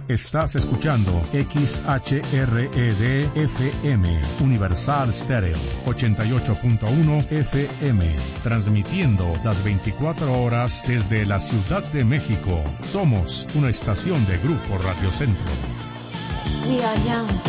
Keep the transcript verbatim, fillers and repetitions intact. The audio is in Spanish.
Estás escuchando X H R E D F M, Universal Stereo, ochenta y ocho punto uno F M, transmitiendo las veinticuatro horas desde la Ciudad de México. Somos una estación de Grupo Radio Centro. We are young.